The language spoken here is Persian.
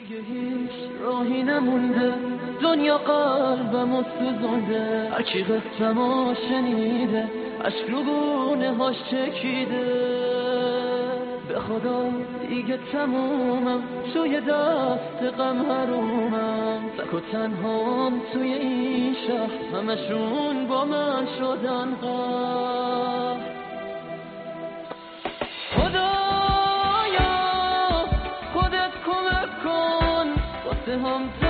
دیگه هیچ راهی نمونده، دنیا قلبمو سوزونده، هرکی قصه‌مو شنیده عشق رو گونه هاش چکیده. به خدا دیگه تمومم، توی دست غم حرومم، تک و تنهام توی این شهر، همشون با من شدن غم. خدایا خودت کمک کن واسه هم